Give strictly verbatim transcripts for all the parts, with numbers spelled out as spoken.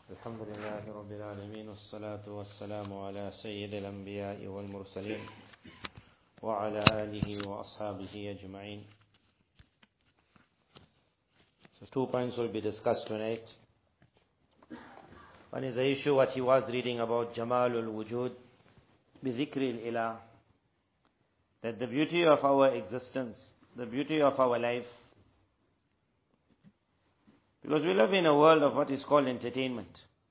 الحمد لله رب العالمين والصلاة والسلام على سيد الأنبياء والمرسلين وعلى آله وأصحابه أجمعين. So two points will be discussed tonight. One is the issue what he was reading about Jamalul Wujud Bidhikril Ilah, that the beauty of our existence, the beauty of our life, because we live in a world of what is called entertainment.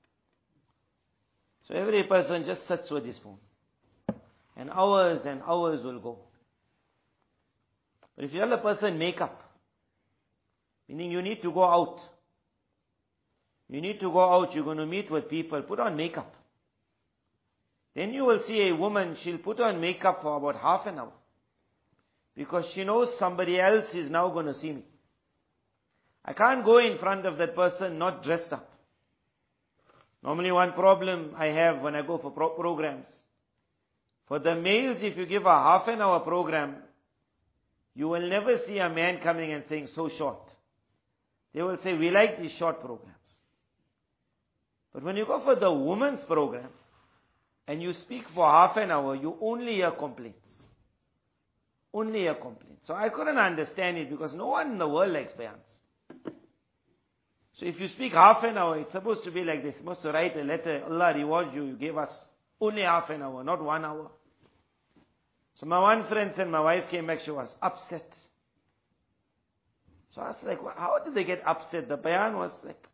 So every person just sits with his phone, and hours and hours will go. But if you tell a person make up, meaning you need to go out, you need to go out, you're going to meet with people, put on makeup. Then you will see a woman, she'll put on makeup for about half an hour, because she knows somebody else is now going to see me. I can't go in front of that person not dressed up. Normally one problem I have when I go for pro- programs, for the males, if you give a half an hour program, you will never see a man coming and saying, so short. They will say, we like these short programs. But when you go for the women's program, and you speak for half an hour, you only hear complaints. Only hear complaints. So I couldn't understand it, because no one in the world likes bayans. So if you speak half an hour, it's supposed to be like this. You're supposed to write a letter, Allah reward you, you gave us only half an hour, not one hour. So my one friend said, my wife came back, she was upset. So I was like, how did they get upset? The bayan was like,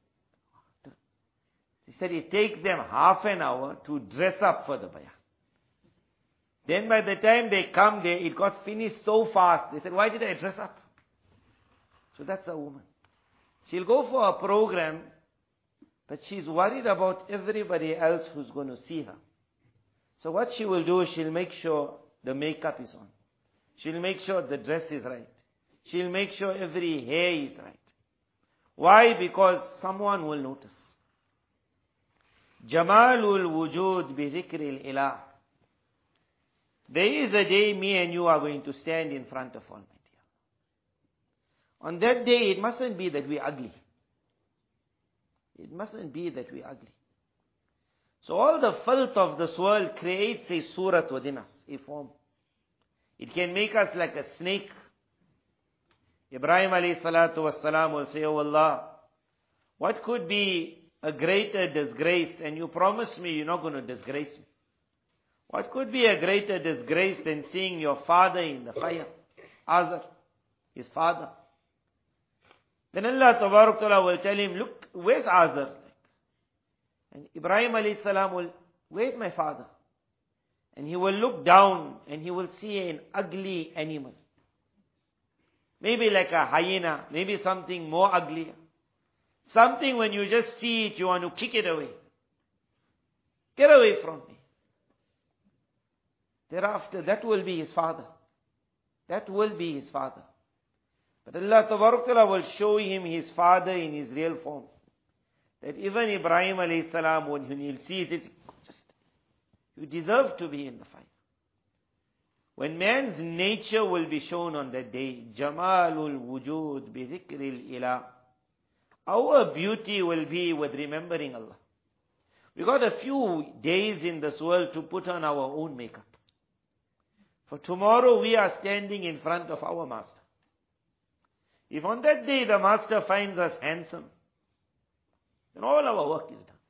he said it takes them half an hour to dress up for the bayan. Then by the time they come there, it got finished so fast. They said, why did I dress up? So that's a woman. She'll go for a program, but she's worried about everybody else who's going to see her. So what she will do, she'll make sure the makeup is on. She'll make sure the dress is right. She'll make sure every hair is right. Why? Because someone will notice. Jamalul Wujud Bidhikril Ilah. There is a day me and you are going to stand in front of Almighty. On that day, it mustn't be that we're ugly. It mustn't be that we're ugly. So all the filth of this world creates a surat within us, a form. It can make us like a snake. Ibrahim alayhi salatu wassalam will say, oh Allah, what could be a greater disgrace? And you promised me you're not going to disgrace me. What could be a greater disgrace than seeing your father in the fire? Azar, his father. Then Allah Tabarak Ta'ala will tell him, look, where's Azar? And Ibrahim alayhi salam will, where's my father? And he will look down and he will see an ugly animal. Maybe like a hyena, maybe something more uglier. Something when you just see it, you want to kick it away. Get away from me. Thereafter, that will be his father. That will be his father. But Allah Tabarak Ta'ala will show him his father in his real form. That even Ibrahim alayhi salam, when he'll see it, just, you deserve to be in the fire. When man's nature will be shown on that day, Jamalul Wujud Bidhikril Ilah. Our beauty will be with remembering Allah. We got a few days in this world to put on our own makeup. For tomorrow we are standing in front of our Master. If on that day the Master finds us handsome, then all our work is done.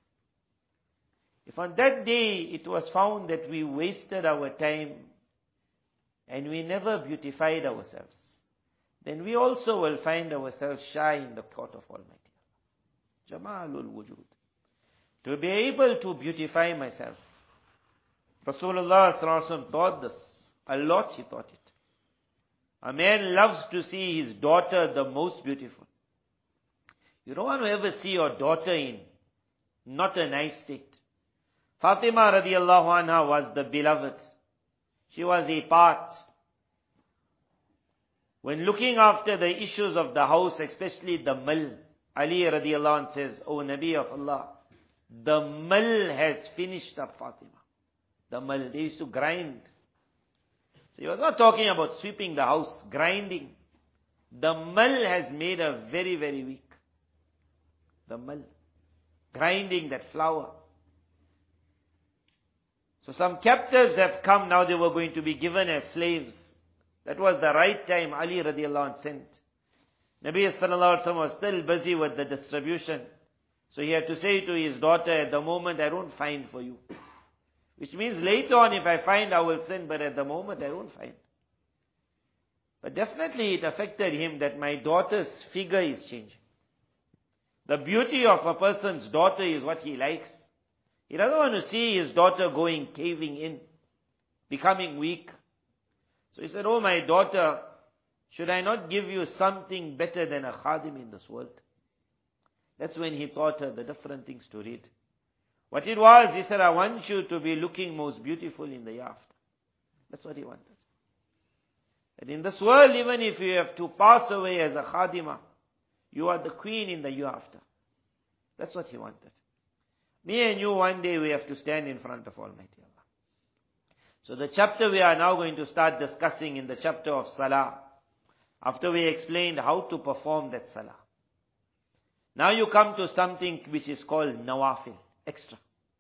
If on that day it was found that we wasted our time and we never beautified ourselves, then we also will find ourselves shy in the court of Almighty Allah. Jamalul Wujud. To be able to beautify myself. Rasulullah sallallahu alaihi wasallam taught this. A lot he taught it. A man loves to see his daughter the most beautiful. You don't want to ever see your daughter in not a nice state. Fatima radiallahu anha was the beloved. She was a part. When looking after the issues of the house, especially the mill, Ali radiallahu anhu says, O Nabi of Allah, the mill has finished up Fatima. The mill, they used to grind. So he was not talking about sweeping the house, grinding. The mill has made her very, very weak. The mill. grinding that flour. So some captives have come, now they were going to be given as slaves. That was the right time Ali radiallahu anh sent. Nabi sallallahu alaihi wasallam was still busy with the distribution. So he had to say to his daughter, at the moment I don't find for you. Which means later on if I find I will send, but at the moment I don't find. But definitely it affected him that my daughter's figure is changing. The beauty of a person's daughter is what he likes. He doesn't want to see his daughter going, caving in, becoming weak. So he said, oh my daughter, should I not give you something better than a khadim in this world? That's when he taught her the different things to read. What it was, he said, I want you to be looking most beautiful in the year after. That's what he wanted. That in this world, even if you have to pass away as a khadima, you are the queen in the year after. That's what he wanted. Me and you, one day we have to stand in front of Almighty Allah. So the chapter we are now going to start discussing in the chapter of Salah, after we explained how to perform that Salah. Now you come to something which is called Nawafil, extra.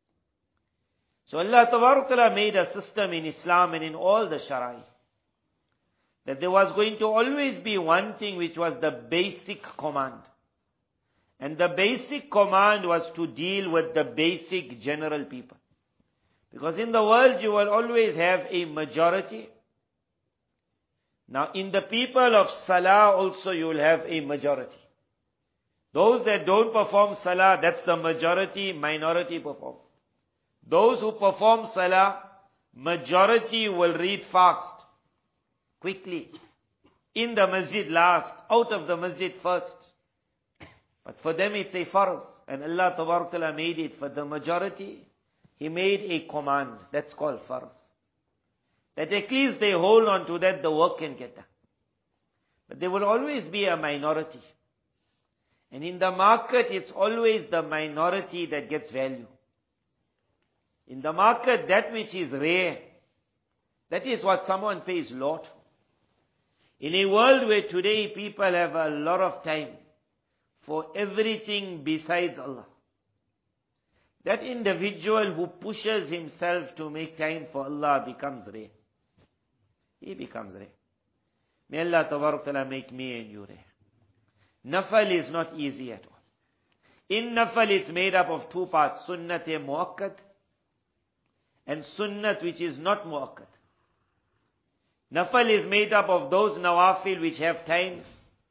So Allah Tabaraka Ta'ala made a system in Islam and in all the Shara'i, that there was going to always be one thing which was the basic command. And the basic command was to deal with the basic general people. Because in the world you will always have a majority. Now in the people of Salah also you will have a majority. Those that don't perform Salah, that's the majority, minority perform. Those who perform Salah, majority will read fast, quickly, in the masjid last, out of the masjid first. But for them it's a farz. And Allah Tabaraka Ta'ala made it for the majority. He made a command. That's called farz. That at least they hold on to that, the work can get done. But there will always be a minority. And in the market, it's always the minority that gets value. In the market, that which is rare, that is what someone pays a lot. In a world where today people have a lot of time for everything besides Allah, that individual who pushes himself to make time for Allah becomes rare. He becomes rare. May Allah Tabaraka Ta'ala make me and you rare. Nafal is not easy at all. In Nafal it's made up of two parts, Sunnat muakkad and Sunnat which is not muakkad. Nafal is made up of those nawafil which have times,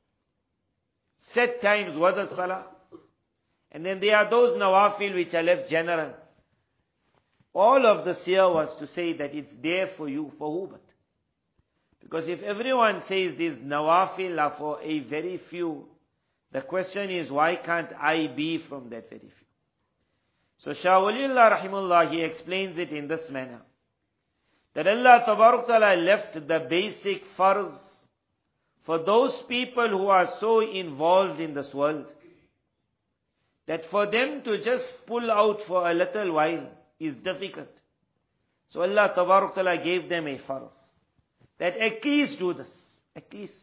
set times was the salah. And then there are those nawafil which are left general. All of this here was to say that it's there for you, for who but? Because if everyone says these nawafil are for a very few, the question is, why can't I be from that very few? So Shah Waliullah Rahimullah, he explains it in this manner. That Allah Tabaraka Ta'ala left the basic farz for those people who are so involved in this world, that for them to just pull out for a little while is difficult. So Allah Tabaraka Ta'ala gave them a farz, that at least do this, at least.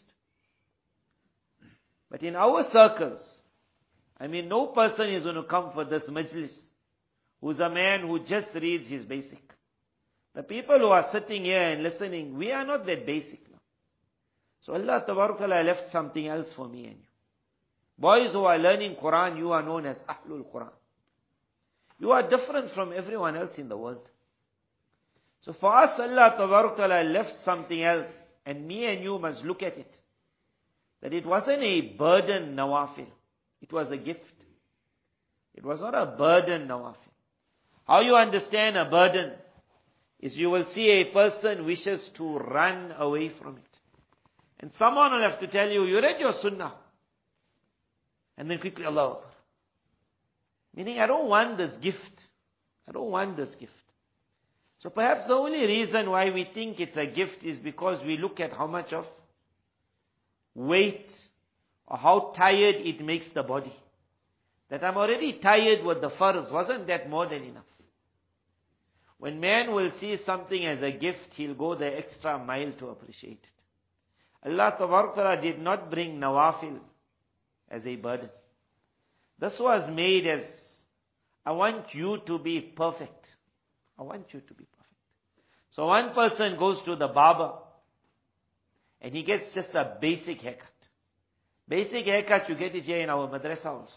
But in our circles, I mean, no person is going to come for this majlis who's a man who just reads his basic. The people who are sitting here and listening, we are not that basic now. So Allah Tabaraka Ta'ala left something else for me and you. Boys who are learning Quran, you are known as Ahlul Quran. You are different from everyone else in the world. So for us, Allah Tabaraka Ta'ala left something else, and me and you must look at it. That it wasn't a burden nawafil. It was a gift. It was not a burden nawafil. How you understand a burden is you will see a person wishes to run away from it. And someone will have to tell you, you read your sunnah. And then quickly, Allah Akbar. Meaning, I don't want this gift. I don't want this gift. So perhaps the only reason why we think it's a gift is because we look at how much of weight or how tired it makes the body. That I'm already tired with the farz. Wasn't that more than enough? When man will see something as a gift, he'll go the extra mile to appreciate it. Allah Tabaraka Ta'ala did not bring nawafil as a burden. This was made as I want you to be perfect. I want you to be perfect. So one person goes to the barber and he gets just a basic haircut. Basic haircut, you get it here in our madrasa also.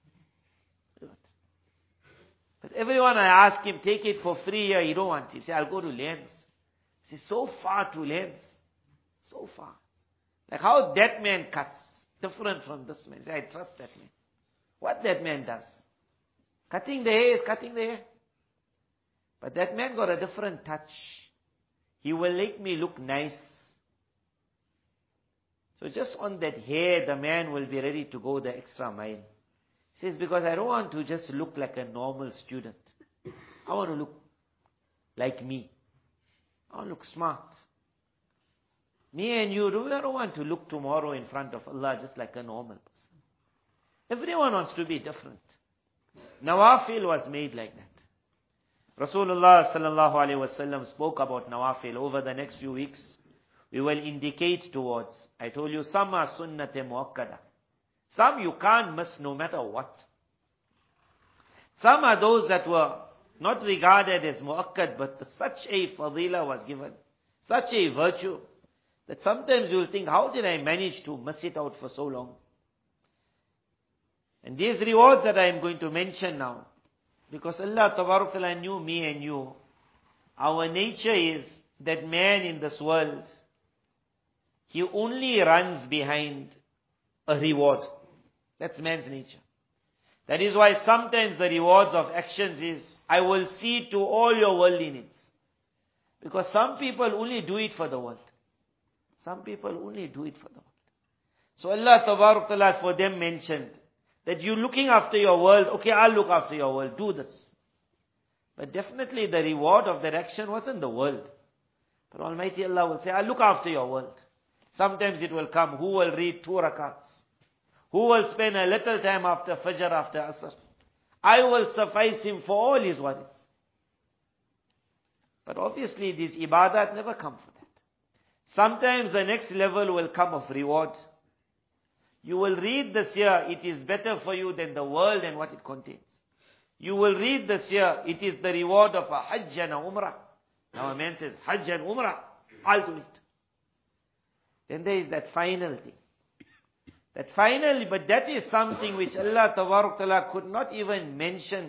But everyone I ask him, take it for free here, he don't want it. He say, I'll go to Lens. He say, so far to Lens. So far. Like how that man cuts, different from this man. He say, I trust that man. What that man does. Cutting the hair is cutting the hair. But that man got a different touch. He will make me look nice. So just on that hair, the man will be ready to go the extra mile. He says, because I don't want to just look like a normal student. I want to look like me. I want to look smart. Me and you, we don't want to look tomorrow in front of Allah just like a normal person. Everyone wants to be different. Nawafil was made like that. Rasulullah sallallahu alaihi wasallam spoke about Nawafil. Over the next few weeks, we will indicate towards. I told you, some are sunnat muakkada. Some you can't miss no matter what. Some are those that were not regarded as muakkad, but such a fadila was given, such a virtue, that sometimes you'll think, how did I manage to miss it out for so long? And these rewards that I am going to mention now, because Allah Tabarak Ta'ala knew me and you, our nature is that man in this world, he only runs behind a reward. That's man's nature. That is why sometimes the rewards of actions is, I will see to all your worldly needs. Because some people only do it for the world. Some people only do it for the world. So Allah Tabarak Ta'ala for them mentioned, that you looking after your world, okay, I'll look after your world, do this. But definitely the reward of that action wasn't the world. But Almighty Allah will say, I'll look after your world. Sometimes it will come, who will read two rakats? Who will spend a little time after Fajr, after Asr? I will suffice him for all his worries. But obviously these ibadat never come for that. Sometimes the next level will come of reward. You will read this year, it is better for you than the world and what it contains. You will read this year, it is the reward of a Hajj and a Umrah. Now a man says, Hajj and Umrah, I'll do it. Then there is that final thing. That finally, but that is something which Allah Tabarak Ta'ala could not even mention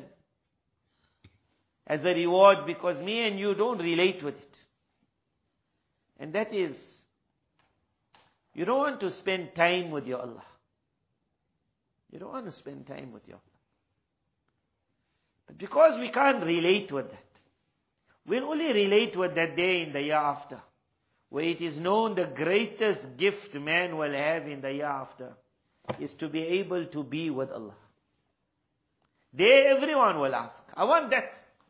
as a reward, because me and you don't relate with it. And that is, you don't want to spend time with your Allah. You don't want to spend time with your Allah. But because we can't relate with that, we'll only relate with that day in the year after, where it is known the greatest gift man will have in the year after is to be able to be with Allah. There everyone will ask, I want that.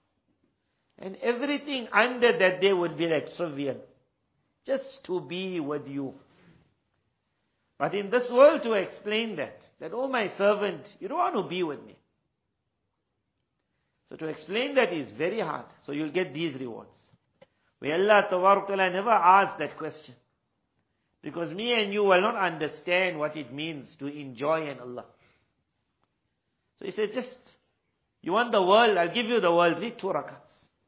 And everything under that day would be like trivial. Just to be with you. But in this world to explain that, that, oh my servant, you don't want to be with me. So to explain that is very hard. So you'll get these rewards. Where Allah Tabarak Ta'ala never asked that question. Because me and you will not understand what it means to enjoy in Allah. So he said, just, you want the world, I'll give you the world, read two rakats.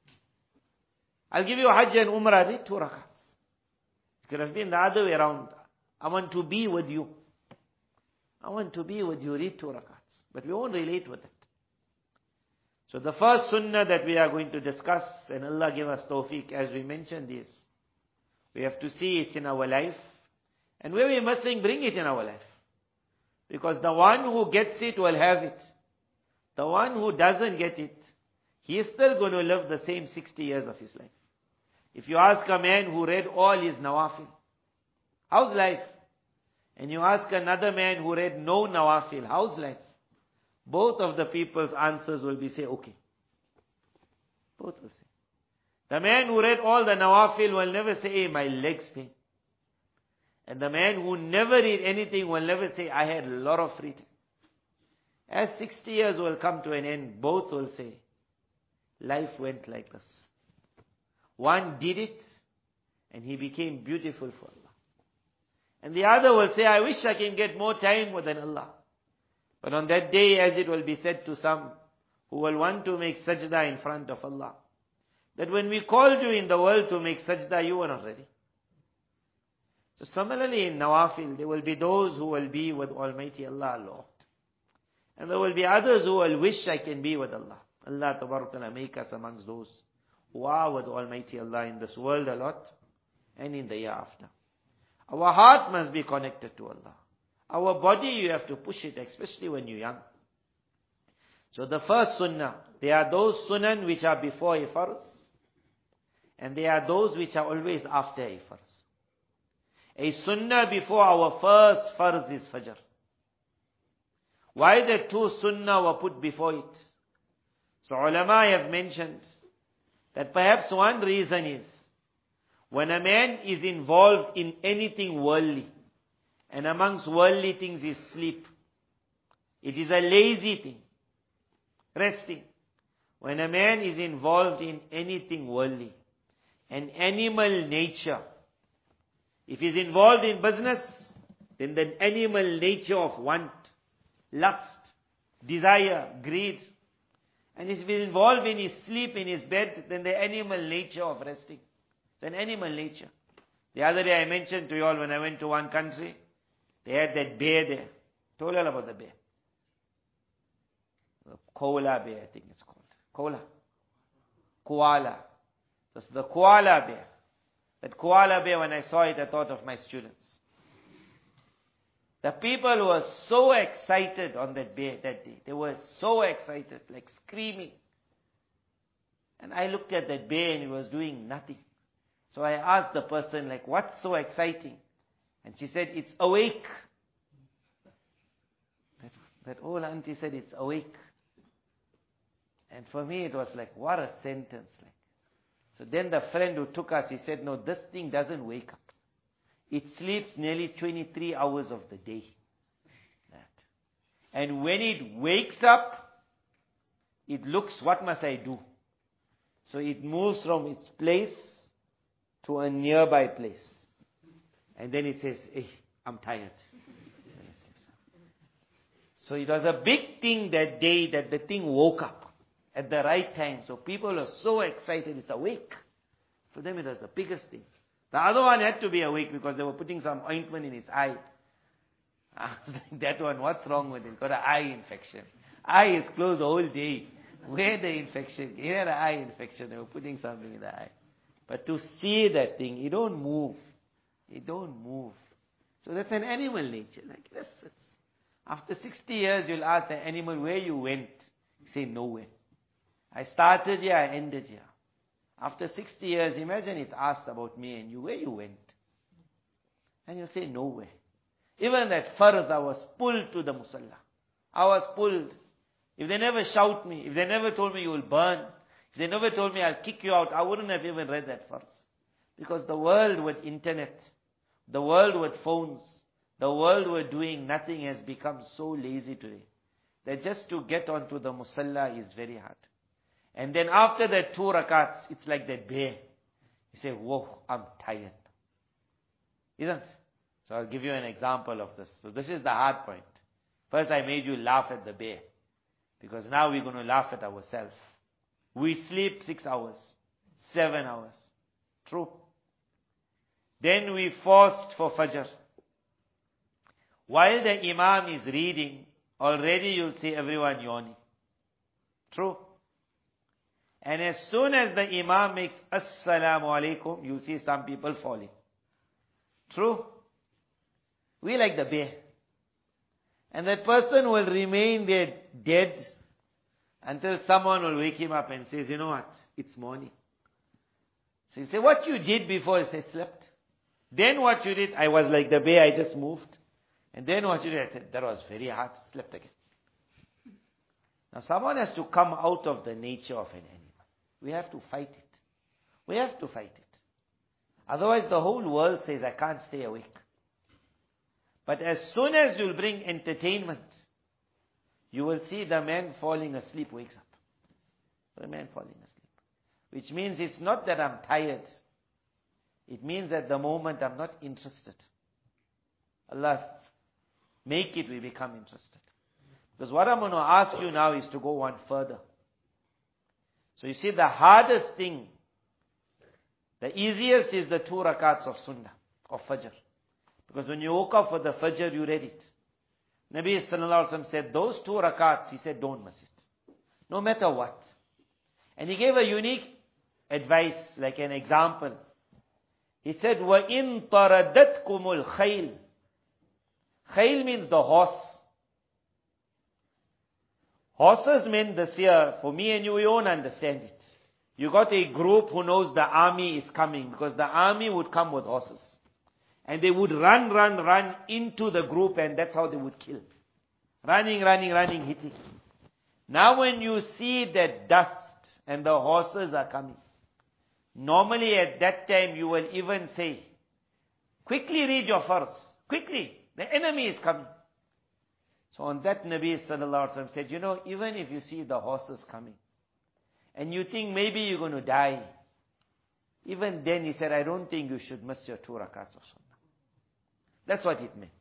I'll give you Hajj and Umrah, read two rakats. It could have been the other way around. I want to be with you. I want to be with you, read two rakats. But we won't relate with it. So the first sunnah that we are going to discuss, and Allah give us tawfiq, as we mentioned this, we have to see it in our life. And where we're missing, bring it in our life. Because the one who gets it will have it. The one who doesn't get it, he is still going to live the same sixty years of his life. If you ask a man who read all his nawafil, how's life? And you ask another man who read no nawafil, how's life? Both of the people's answers will be say, okay. Both will say. The man who read all the nawafil will never say, hey, my legs pain. And the man who never read anything will never say, I had a lot of free time. As sixty years will come to an end, both will say, life went like this. One did it, and he became beautiful for Allah. And the other will say, I wish I can get more time with Allah. But on that day, as it will be said to some, who will want to make sajda in front of Allah. That when we called you in the world to make sajda, you were not ready. So similarly in Nawafil, there will be those who will be with Almighty Allah a lot. And there will be others who will wish I can be with Allah. Allah Ta'ala make us amongst those who are with Almighty Allah in this world a lot and in the year after. Our heart must be connected to Allah. Our body, you have to push it, especially when you're young. So the first sunnah, there are those sunan which are before a farz, and there are those which are always after a farz. A sunnah before our first farz is Fajr. Why the two sunnah were put before it? So ulama have mentioned that perhaps one reason is, when a man is involved in anything worldly, and amongst worldly things is sleep, it is a lazy thing, resting. When a man is involved in anything worldly, an animal nature, if he's involved in business, then the animal nature of want, lust, desire, greed. And if he's involved in his sleep, in his bed, then the animal nature of resting. It's an animal nature. The other day I mentioned to you all when I went to one country, they had that bear there. Told you all about the bear. The koala bear, I think it's called. Koala. Koala. That's the koala bear. That koala bear, when I saw it, I thought of my students. The people were so excited on that bear that day. They were so excited, like screaming. And I looked at that bear and he was doing nothing. So I asked the person, like, what's so exciting? And she said, it's awake. That, that old auntie said, it's awake. And for me it was like, what a sentence. Like. So then the friend who took us, he said, no, this thing doesn't wake up. It sleeps nearly twenty-three hours of the day. That. And when it wakes up, it looks, what must I do? So it moves from its place to a nearby place. And then it says, hey, I'm tired. So it was a big thing that day that the thing woke up at the right time. So people were so excited, it's awake. For them it was the biggest thing. The other one had to be awake because they were putting some ointment in his eye. That one, what's wrong with it? Got an eye infection. Eye is closed all day. Where the infection? He had an eye infection. They were putting something in the eye. But to see that thing, you don't move. You don't move. So that's an animal nature. Like, listen. After sixty years, you'll ask the animal, where you went? You say, nowhere. I started here, I ended here. After sixty years, imagine it's asked about me and you, where you went? And you'll say, nowhere. Even that farz, I was pulled to the musalla. I was pulled. If they never shout me, if they never told me you will burn, if they never told me I'll kick you out, I wouldn't have even read that farz. Because the world with internet, the world with phones, the world with doing nothing has become so lazy today, that just to get onto the musalla is very hard. And then after that two rakats, it's like that bear. You say, whoa, I'm tired. Isn't it? So I'll give you an example of this. So this is the hard point. First I made you laugh at the bear. Because now we're going to laugh at ourselves. We sleep six hours, seven hours. True. Then we fast for Fajr. While the Imam is reading, already you'll see everyone yawning. True. And as soon as the Imam makes Assalamu alaikum, you'll see some people falling. True. We like the bear. And that person will remain there dead until someone will wake him up and says, you know what, it's morning. So you say, what you did before? He says, slept. Then what you did? I was like the bear, I just moved. And then what you did? I said, that was very hard, slept again. Now someone has to come out of the nature of an animal. We have to fight it. We have to fight it. Otherwise the whole world says, I can't stay awake. But as soon as you'll bring entertainment, you will see the man falling asleep wakes up. The man falling asleep. Which means it's not that I'm tired. It means at the moment I'm not interested. Allah, make it we become interested. Because what I'm going to ask you now is to go one further. So you see, the hardest thing, the easiest is the two rakats of sunnah, of fajr. Because when you woke up for the fajr, you read it. Nabi sallallahu alaihi wasallam said, those two rakats, he said, don't miss it. No matter what. And he gave a unique advice, like an example. He said, وَإِن طَرَدَتْكُمُ الْخَيْلِ. Khayl means the horse. Horses mean this year, for me and you, we won't understand it. You got a group who knows the army is coming, because the army would come with horses. And they would run, run, run into the group, and that's how they would kill. Running, running, running, hitting. Now when you see that dust, and the horses are coming, normally at that time you will even say, quickly read your farz. Quickly. The enemy is coming. So on that, Nabi sallallahu alaihi wasallam said, you know, even if you see the horses coming, and you think maybe you're going to die, even then he said, I don't think you should miss your two rakats of sunnah. That's what it meant.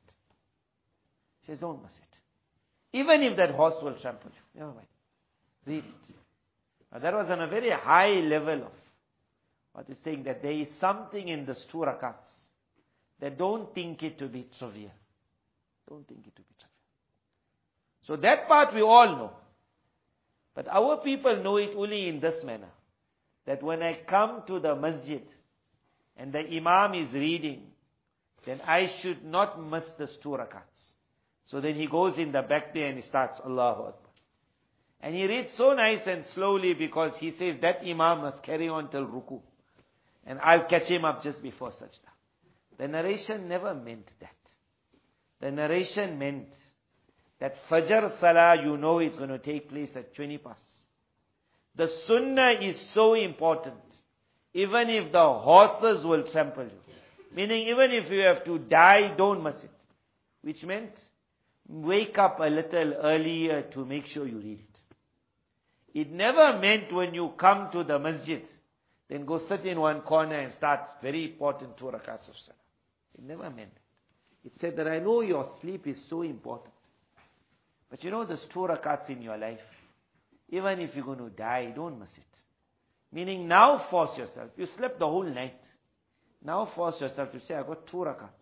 He says, don't miss it. Even if that horse will trample you. Never mind. Read it. Now that was on a very high level of what is saying, that there is something in this two rakats that don't think it to be trivial. Don't think it to be trivial. So that part we all know. But our people know it only in this manner. That when I come to the masjid and the imam is reading, then I should not miss this two rakats. So then he goes in the back there and he starts Allahu Akbar. And he reads so nice and slowly, because he says that imam must carry on till ruku. And I'll catch him up just before sajda. The narration never meant that. The narration meant that Fajr Salah, you know it's going to take place at twenty past. The sunnah is so important. Even if the horses will trample you. Meaning even if you have to die, don't miss it. Which meant, wake up a little earlier to make sure you read it. It never meant when you come to the masjid, then go sit in one corner and start very important two rakats of salah. It never meant that. It said that I know your sleep is so important. But you know there's two rakats in your life. Even if you're going to die, don't miss it. Meaning now force yourself. You slept the whole night. Now force yourself to say, I've got two rakats.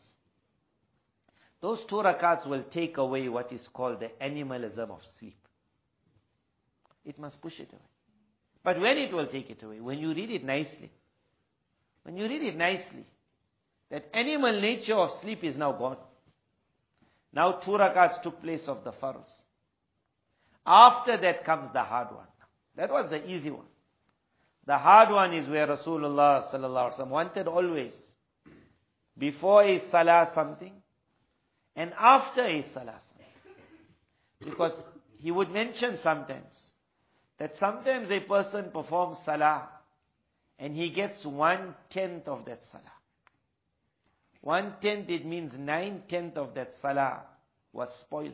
Those two rakats will take away what is called the animalism of sleep. It must push it away. But when it will take it away? When you read it nicely. When you read it nicely, that animal nature of sleep is now gone. Now two rakats took place of the farz. After that comes the hard one. That was the easy one. The hard one is where Rasulullah sallallahu alaihi wasallam wanted always, before a salah something, and after a salah something. Because he would mention sometimes, that sometimes a person performs salah, and he gets one-tenth of that salah. One-tenth, it means nine-tenth of that salah was spoiled.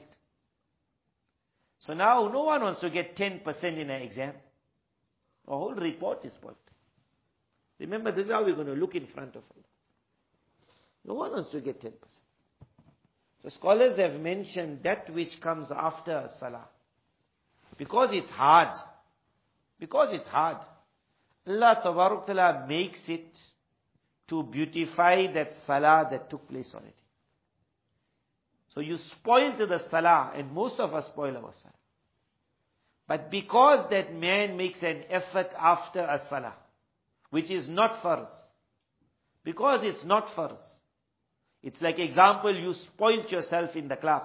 So now no one wants to get ten percent in an exam. The whole report is spoiled. Remember, this is how we're going to look in front of Allah. No one wants to get ten percent. So scholars have mentioned that which comes after a salah. Because it's hard. Because it's hard. Allah Tabarak Ta'ala makes it to beautify that salah that took place already. So you spoil to the salah, and most of us spoil our salah. But because that man makes an effort after a salah, which is not farz, because it's not farz, it's like example, you spoilt yourself in the class.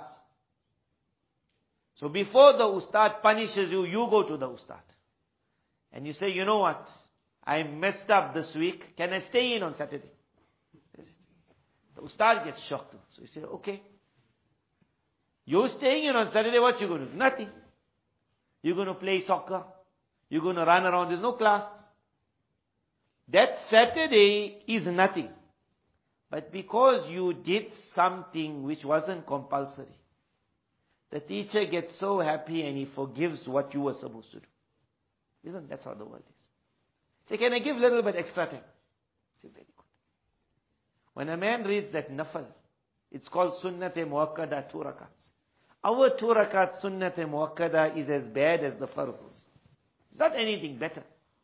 So before the ustad punishes you, you go to the ustad. And you say, you know what, I messed up this week, can I stay in on Saturday? The ustad gets shocked. So you say, okay. You're staying in on Saturday, what you going to do? Nothing. You're going to play soccer. You're going to run around. There's no class. That Saturday is nothing. But because you did something which wasn't compulsory, the teacher gets so happy and he forgives what you were supposed to do. Isn't that how the world is? Say, can I give a little bit extra time? Say, very good. When a man reads that nafal, it's called sunnat-e muakkada, two rakats. Our two rakat sunnat-e muakkada is as bad as the farz. It's not anything better.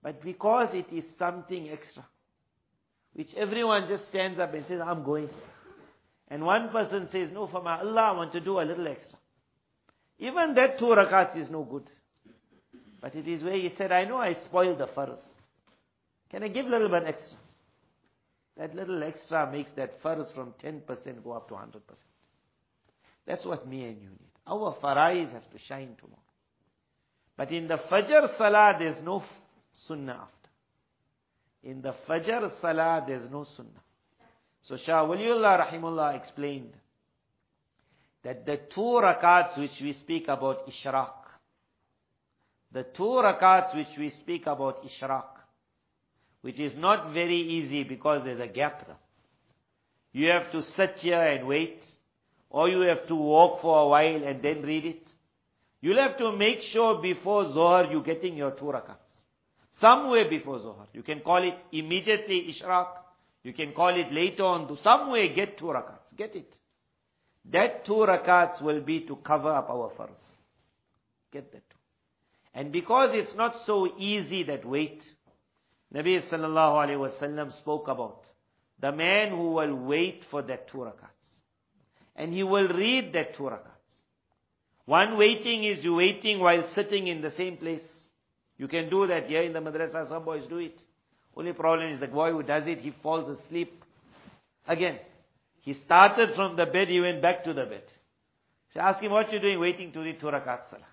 But because it is something extra, which everyone just stands up and says, I'm going. And one person says, no, for my Allah, I want to do a little extra. Even that two rakats is no good. But it is where he said, I know I spoiled the farz. Can I give a little bit extra? That little extra makes that farz from ten percent go up to one hundred percent. That's what me and you need. Our farais have to shine tomorrow. But in the Fajr Salah, there's no sunnah after. In the Fajr Salah, there's no sunnah. So Shah Waliullah Rahimullah explained that the two rakats which we speak about Ishraq, the two rakats which we speak about Ishraq, which is not very easy because there's a gap there. You have to sit here and wait, or you have to walk for a while and then read it. You'll have to make sure before Zohar you're getting your two rakats. Somewhere before Zohar. You can call it immediately Ishraq. You can call it later on. To somewhere get two rakats. Get it. That two rakats will be to cover up our farz. Get that too. And because it's not so easy that wait, Nabi sallallahu alayhi wa sallam spoke about the man who will wait for that two rakats. And he will read that two rakats. One waiting is you waiting while sitting in the same place. You can do that here in the madrasa, some boys do it. Only problem is the boy who does it, he falls asleep. Again, he started from the bed, he went back to the bed. So ask him, what you doing waiting to read two rakat salah?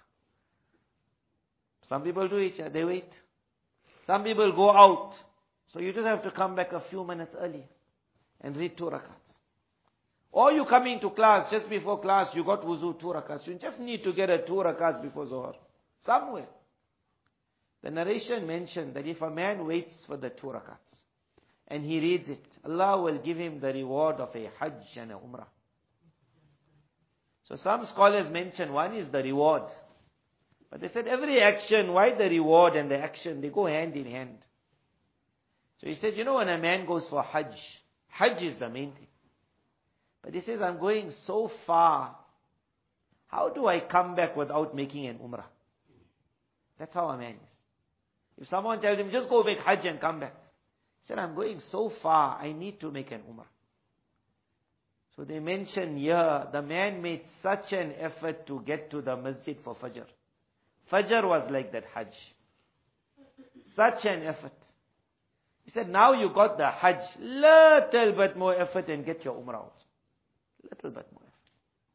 Some people do it, they wait. Some people go out. So you just have to come back a few minutes early and read two rakats. Or you coming to class, just before class, you got wuzu, two rakats. You just need to get a two rakats before Zohar. Somewhere. The narration mentioned that if a man waits for the two rakats, and he reads it, Allah will give him the reward of a hajj and a umrah. So some scholars mention one is the reward. But they said every action, why the reward and the action, they go hand in hand. So he said, you know when a man goes for hajj, hajj is the main thing. But he says, I'm going so far. How do I come back without making an umrah? That's how a man is. If someone tells him, just go make hajj and come back. He said, I'm going so far, I need to make an umrah. So they mention here, the man made such an effort to get to the masjid for Fajr. Fajr was like that hajj. Such an effort. He said, now you got the hajj, little bit more effort and get your umrah also. Little bit more effort.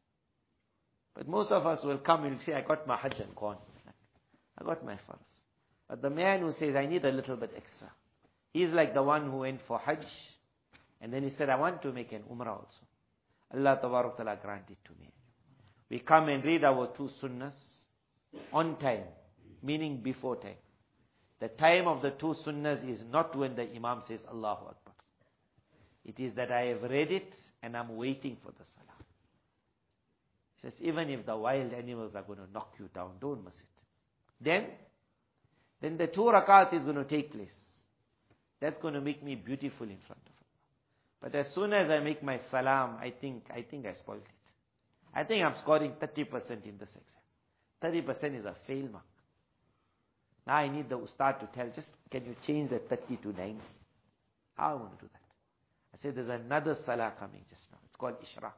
But most of us will come and say, I got my hajj and gone. I got my farz. But the man who says, I need a little bit extra, he's like the one who went for hajj, and then he said, I want to make an umrah also. Allah Tabarak Ta'ala grant it to me. We come and read our two sunnahs on time, meaning before time. The time of the two sunnahs is not when the Imam says, Allahu Akbar. It is that I have read it, and I'm waiting for the salah. He says, even if the wild animals are going to knock you down, don't miss it. Then, then the two rakat is going to take place. That's going to make me beautiful in front of Allah. But as soon as I make my salam, I think, I think I spoiled it. I think I'm scoring thirty percent in this exam. thirty percent is a fail mark. Now I need the ustad to tell, just can you change the thirty to ninety? How I want to do that? I said, there's another salah coming just now. It's called Ishraq.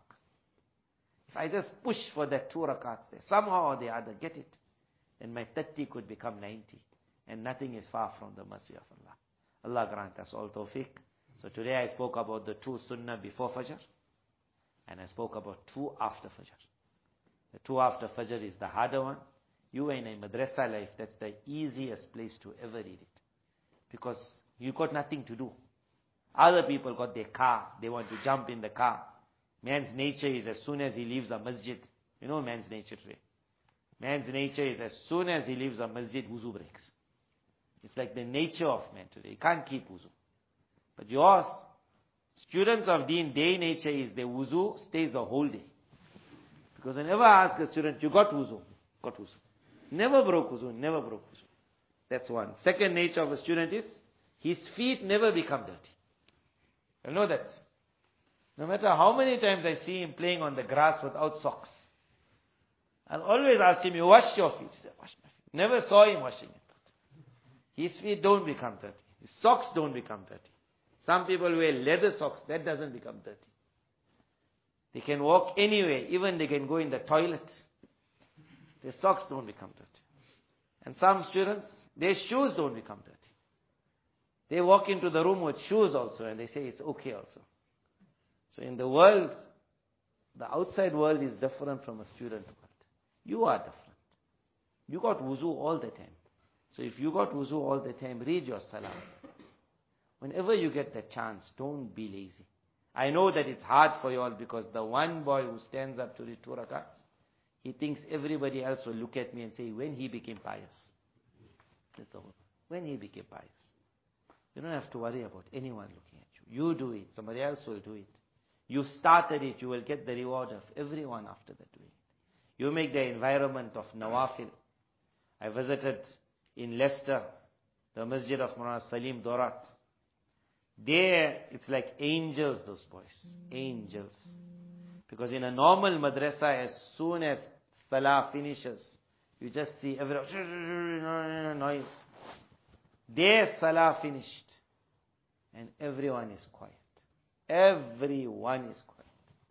If I just push for that two rakats there, somehow or the other, get it, then my thirty could become ninety. And nothing is far from the mercy of Allah. Allah grant us all tawfiq. So today I spoke about the two sunnah before Fajr. And I spoke about two after Fajr. The two after Fajr is the harder one. You in a madrasa life, that's the easiest place to ever read it. Because you got nothing to do. Other people got their car, they want to jump in the car. Man's nature is as soon as he leaves a masjid, you know man's nature today. Man's nature is as soon as he leaves a masjid, wuzu breaks. It's like the nature of man today. He can't keep wuzu. But yours, students of deen, their nature is the wuzu stays the whole day. Because I never ask a student, you got wuzu? Got wuzu. Never broke wuzu, never broke wuzu. That's one. Second nature of a student is, his feet never become dirty. You know that. No matter how many times I see him playing on the grass without socks, I'll always ask him, you wash your feet? He said, wash my feet. Never saw him washing it. His feet don't become dirty. His socks don't become dirty. Some people wear leather socks, that doesn't become dirty. They can walk anywhere, even they can go in the toilet. Their socks don't become dirty. And some students, their shoes don't become dirty. They walk into the room with shoes also, and they say it's okay also. So in the world, the outside world is different from a student world. You are different. You got wuzu all the time. So if you got wuzu all the time, read your salah. Whenever you get the chance, don't be lazy. I know that it's hard for you all because the one boy who stands up to read two rakats, he thinks everybody else will look at me and say, when he became pious. That's all. When he became pious. You don't have to worry about anyone looking at you. You do it. Somebody else will do it. You started it. You will get the reward of everyone after that doing it. You make the environment of nawafil. I visited in Leicester, the masjid of Maulana Salim Dorat. There, it's like angels, those boys. Angels. Because in a normal madrasa, as soon as salah finishes, you just see everyone, noise. Their salah finished. And everyone is quiet. Everyone is quiet.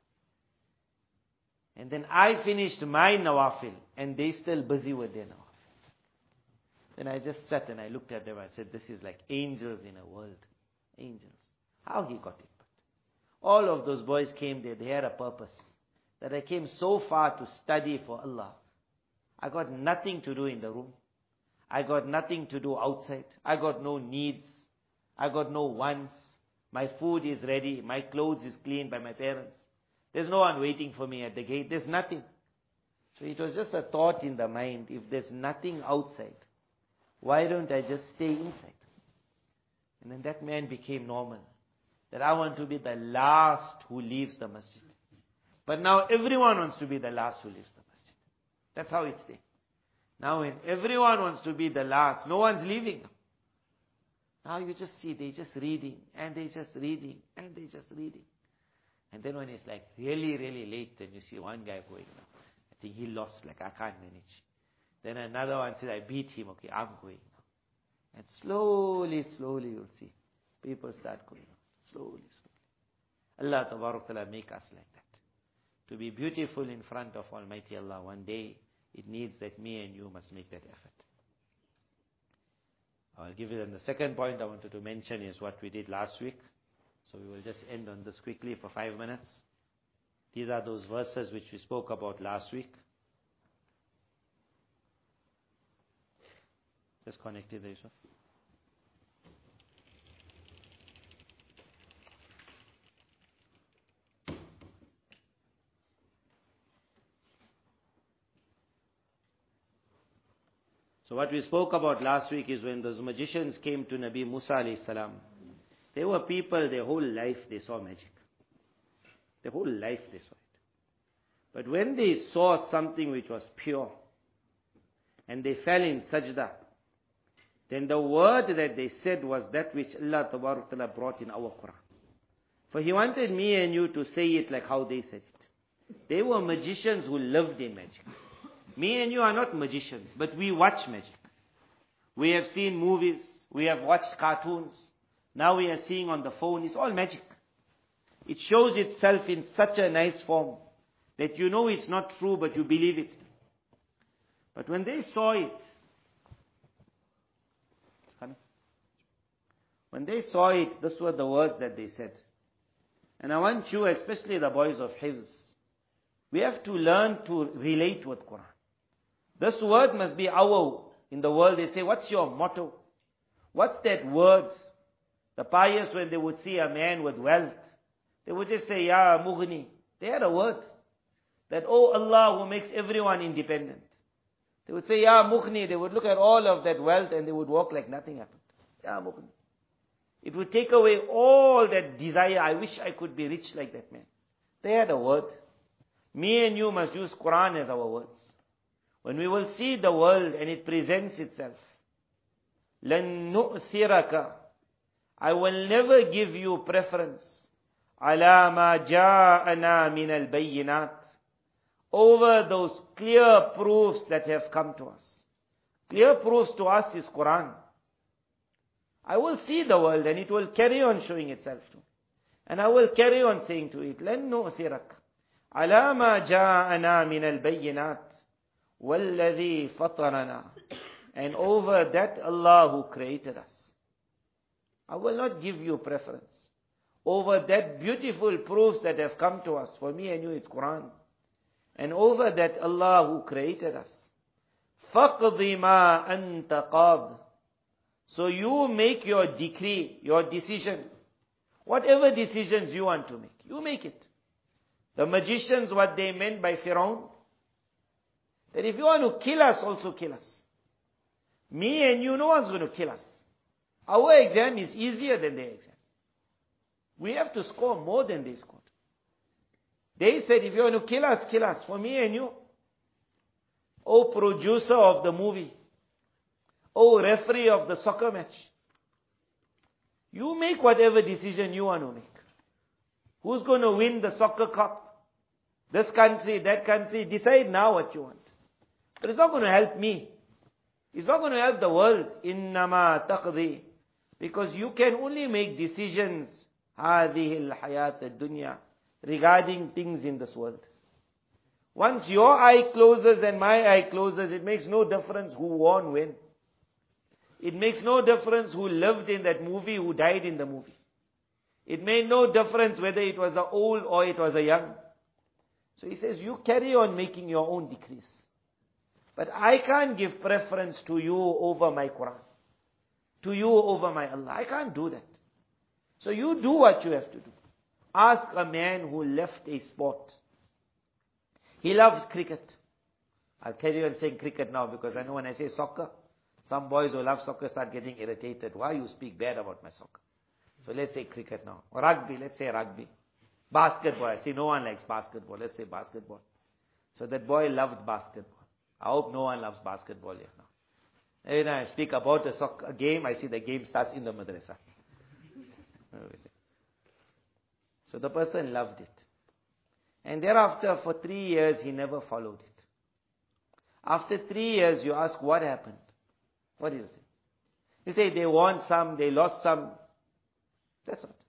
And then I finished my nawafil, and they still busy with their nawafil. Then I just sat and I looked at them. I said, this is like angels in a world. Angels. How he got it? But all of those boys came there. They had a purpose. That I came so far to study for Allah. I got nothing to do in the room. I got nothing to do outside. I got no needs. I got no wants. My food is ready. My clothes is cleaned by my parents. There's no one waiting for me at the gate. There's nothing. So it was just a thought in the mind. If there's nothing outside, why don't I just stay inside? And then that man became normal. That I want to be the last who leaves the masjid. But now everyone wants to be the last who leaves the masjid. That's how it's there. Now when everyone wants to be the last, no one's leaving. Now you just see, they just reading, and they just reading, and they just reading. And then when it's like really, really late, then you see one guy going, I think he lost, like I can't manage. Then another one says, I beat him, okay, I'm going now. And slowly, slowly you'll see, people start going out. Slowly, slowly. Allah Tabarak Ta'ala make us like that. To be beautiful in front of Almighty Allah one day, it needs that me and you must make that effort. I'll give you then the second point I wanted to mention is what we did last week. So we will just end on this quickly for five minutes. These are those verses which we spoke about last week. Just connect it there, Yusuf. So what we spoke about last week is when those magicians came to Nabi Musa alayhi salam. They were people, their whole life they saw magic. Their whole life they saw it. But when they saw something which was pure, and they fell in sajda, then the word that they said was that which Allah Tabarak Ta'ala brought in our Quran. For He wanted me and you to say it like how they said it. They were magicians who lived in magic. Me and you are not magicians, but we watch magic. We have seen movies, we have watched cartoons, now we are seeing on the phone, it's all magic. It shows itself in such a nice form that you know it's not true, but you believe it. But when they saw it, when they saw it, this were the words that they said. And I want you, especially the boys of Hifz, we have to learn to relate with Quran. This word must be our, in the world they say, what's your motto? What's that word? The pious, when they would see a man with wealth, they would just say, Ya Mughni. They had a word. That, oh Allah who makes everyone independent. They would say, Ya Mughni. They would look at all of that wealth and they would walk like nothing happened. Ya Mughni. It would take away all that desire. I wish I could be rich like that man. They had a word. Me and you must use Quran as our words. When we will see the world and it presents itself, لَن نُؤْثِرَكَ, I will never give you preference, عَلَى مَا جَاءَنَا مِنَ الْبَيِّنَاتِ, over those clear proofs that have come to us. Clear proofs to us is Quran. I will see the world and it will carry on showing itself to me. And I will carry on saying to it, لَن نُؤْثِرَكَ عَلَى مَا جَاءَنَا مِنَ الْبَيِّنَاتِ وَالَّذِي فَطَرَنَا. And over that, Allah who created us. I will not give you preference over that beautiful proofs that have come to us. For me and you, it's Quran. And over that, Allah who created us. فَقْضِ مَا أَنْتَ قَاضٍ. So you make your decree, your decision. Whatever decisions you want to make, you make it. The magicians, what they meant by Firaun, that if you want to kill us, also kill us. Me and you, no one's going to kill us. Our exam is easier than their exam. We have to score more than they scored. They said, if you want to kill us, kill us. For me and you. Oh, producer of the movie. Oh, referee of the soccer match. You make whatever decision you want to make. Who's going to win the soccer cup? This country, that country. Decide now what you want. But it's not going to help me. It's not going to help the world. Innama taqdi. Because you can only make decisions هذه الحياة الدنيا regarding things in this world. Once your eye closes and my eye closes, it makes no difference who won when. It makes no difference who lived in that movie, who died in the movie. It made no difference whether it was a old or it was a young. So he says, you carry on making your own decrees. But I can't give preference to you over my Quran. To you over my Allah. I can't do that. So you do what you have to do. Ask a man who left a sport. He loved cricket. I'll carry on saying cricket now because I know when I say soccer, some boys who love soccer start getting irritated. Why you speak bad about my soccer? So let's say cricket now. Or rugby, let's say rugby. Basketball, I see no one likes basketball. Let's say basketball. So that boy loved basketball. I hope no one loves basketball here now. Every time I speak about a soccer game, I see the game starts in the madrasa. So the person loved it. And thereafter, for three years, he never followed it. After three years, you ask, what happened? What is it? You say, they won some, they lost some. That's what.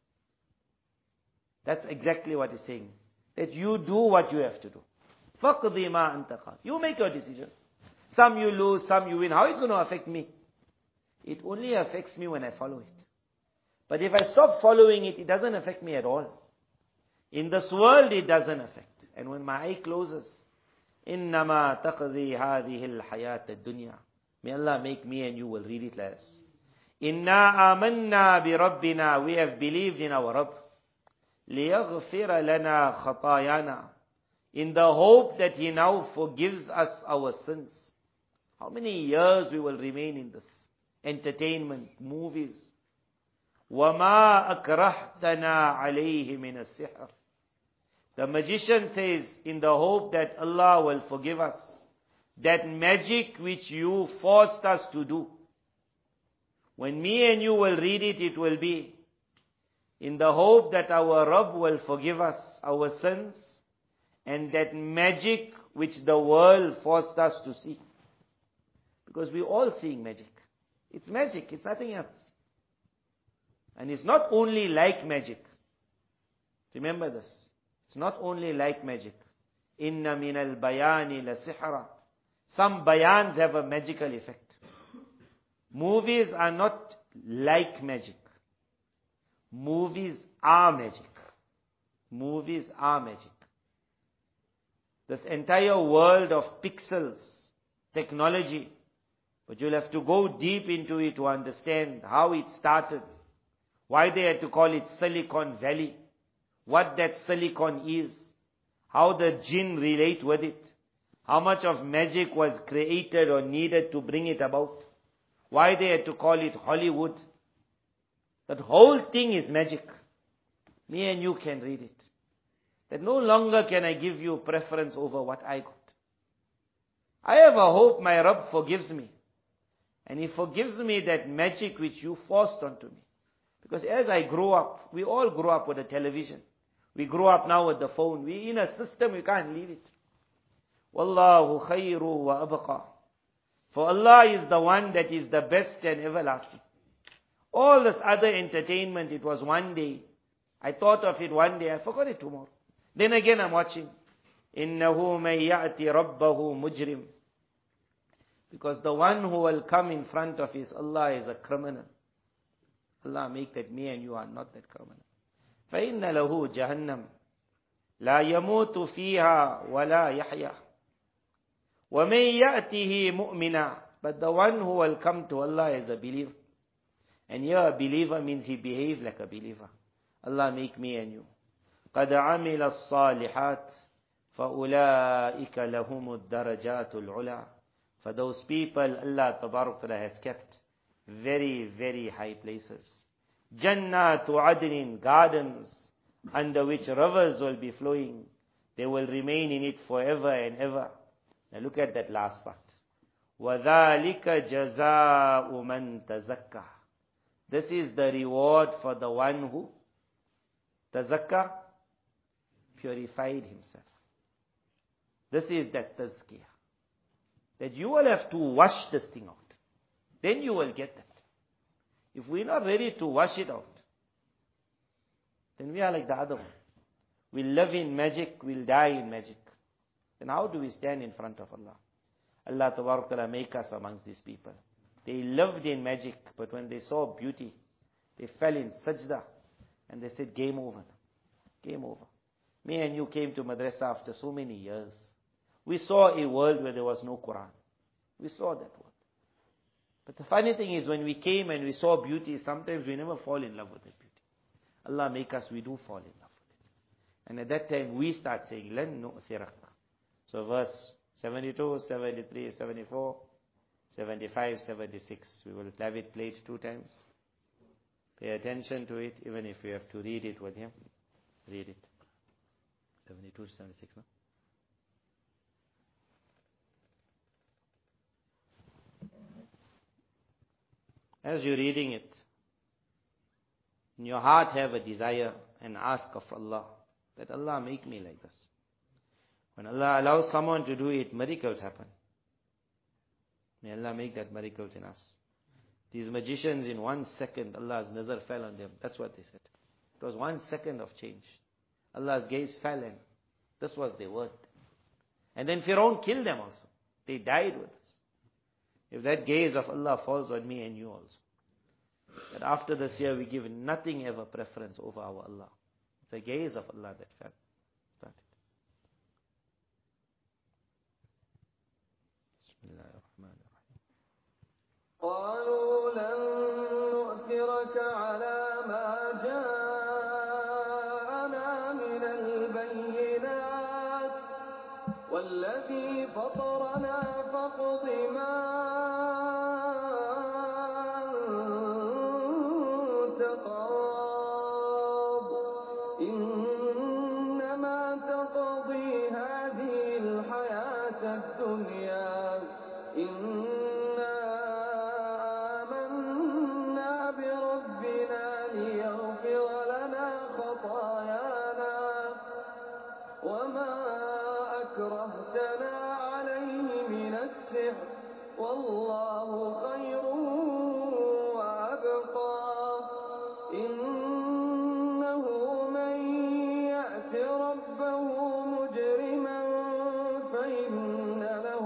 That's exactly what he's saying. That you do what you have to do. فَقْضِ مَا أَنْتَ قَادٍ. You make your decision. Some you lose, some you win. How is it going to affect me? It only affects me when I follow it. But if I stop following it, it doesn't affect me at all. In this world, it doesn't affect. And when my eye closes, إِنَّمَا تَقْضِي هَذِهِ الْحَيَاةَ الدُّنْيَا. May Allah make me and you will read it like this. إِنَّا آمَنَّا بِرَبِّنَا. We have believed in our Rabb. لِيَغْفِرَ لَنَا خَطَايَانَا. In the hope that He now forgives us our sins. How many years we will remain in this? Entertainment, movies. وَمَا أَكْرَهْتَنَا عَلَيْهِ مِنَ السِّحْرِ. The magician says, in the hope that Allah will forgive us, that magic which you forced us to do. When me and you will read it, it will be in the hope that our Rabb will forgive us our sins, and that magic which the world forced us to see. Because we're all seeing magic. It's magic, it's nothing else. And it's not only like magic. Remember this. It's not only like magic. Inna min al-bayani la sihra. Some bayans have a magical effect. Movies are not like magic. Movies are magic. Movies are magic. This entire world of pixels, technology, but you'll have to go deep into it to understand how it started, why they had to call it Silicon Valley, what that silicon is, how the jinn relate with it, how much of magic was created or needed to bring it about, why they had to call it Hollywood. That whole thing is magic. Me and you can read it. That no longer can I give you preference over what I got. I have a hope my Rabb forgives me. And He forgives me that magic which you forced onto me. Because as I grow up, we all grow up with a television. We grow up now with the phone. We're in a system, we can't leave it. Wallahu khayru wa abqa. For Allah is the one that is the best and everlasting. All this other entertainment, it was one day. I thought of it one day, I forgot it tomorrow. Then again I'm watching. إِنَّهُ مَن يَأْتِ رَبَّهُ مُجْرِمٌ. Because the one who will come in front of his Allah is a criminal. Allah make that me and you are not that criminal. فَإِنَّ لَهُ جَهَنَّمْ لَا يَمُوتُ فِيهَا وَلَا يَحْيَى وَمَن يَأْتِهِ مُؤْمِنًا. But the one who will come to Allah is a believer. And here a believer means he behaves like a believer. Allah make me and you. قَدْ عَمِلَ الصَّالِحَاتِ فَأُولَٰئِكَ لَهُمُ الدَّرَجَاتُ الْعُلَىٰ. For those people, Allah Tabarak Ta'ala has kept very, very high places. Jannatu adnin, gardens, under which rivers will be flowing. They will remain in it forever and ever. Now look at that last part. وَذَلِكَ جَزَاءُ مَنْ تَزَكَّى. This is the reward for the one who tazakka, purified himself. This is that tazkiyah. That you will have to wash this thing out. Then you will get that. If we're not ready to wash it out, then we are like the other one. We live in magic, we'll die in magic. Then how do we stand in front of Allah? Allah Tabarak Ta'ala make us amongst these people. They lived in magic, but when they saw beauty, they fell in sajda, and they said, game over. Game over. Me and you came to madrasa after so many years. We saw a world where there was no Quran. We saw that world. But the funny thing is, when we came and we saw beauty, sometimes we never fall in love with that beauty. Allah make us, we do fall in love with it. And at that time, we start saying, Lan nu'thirak. So verse seventy-two, seventy-three, seventy-four, seventy-five, seventy-six. We will have it played two times. Pay attention to it, even if you have to read it with him. Read it. seventy-two, seventy-six, no? As you're reading it, in your heart have a desire and ask of Allah, that Allah make me like this. When Allah allows someone to do it, miracles happen. May Allah make that miracles in us. These magicians, in one second, Allah's nazar fell on them. That's what they said. It was one second of change. Allah's gaze fell, and this was their word. And then Fir'aun killed them also. They died with us. If that gaze of Allah falls on me and you also. That after this year we give nothing ever preference over our Allah. It's the gaze of Allah that fell. Start it. Bismillahirrahmanirrahim. قالوا لن نؤثرك على ما جاءنا من البينات والذي فطرنا فاقض ما أنت قاض إنما تقضي هذه الحياة الدنيا إنا آمنا بربنا ليغفر لنا خطايانا وما أكرهتنا عليه من السحر والله خير وأبقى إنه من يأت ربه مجرما فإن له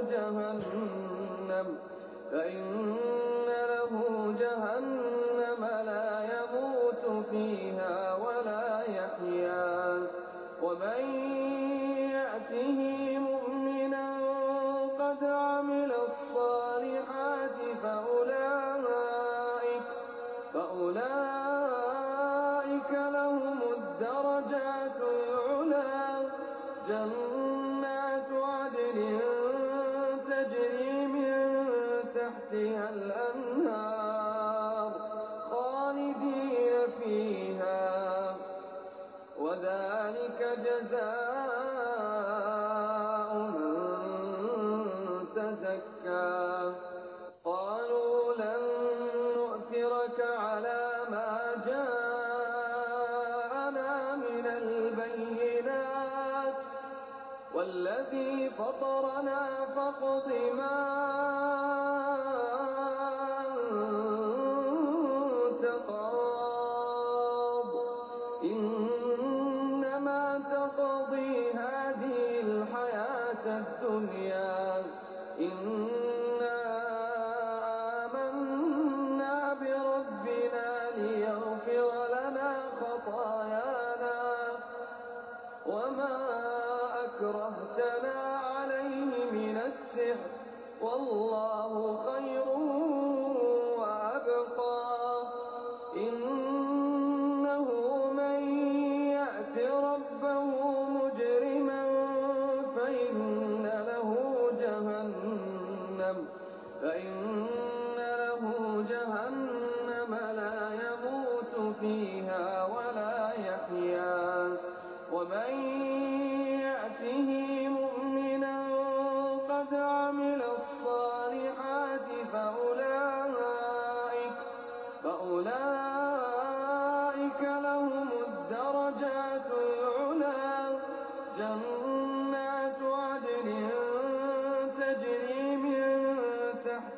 جهنم فإن له جهنم لا يموت فيها ولا يحيا ومن يأته مؤمنا قد عمل الصالحات فأولئك فأولئك لهم الدرجات العلى جنات عدن تجري من تحتها الأنهار خالدين فيها وذلك جزاء من تزكى قالوا لن نؤثرك على ما جاءنا من البينات والذي فطرنا فاقض ما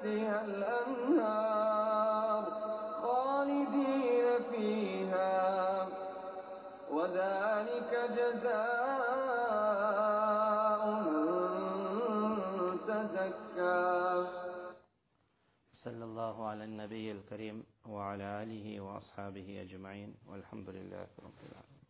تحتها الأنهار خالدين فيها وذلك جزاء من تزكى. صلى الله على النبي الكريم وعلى آله وأصحابه أجمعين والحمد لله رب العالمين.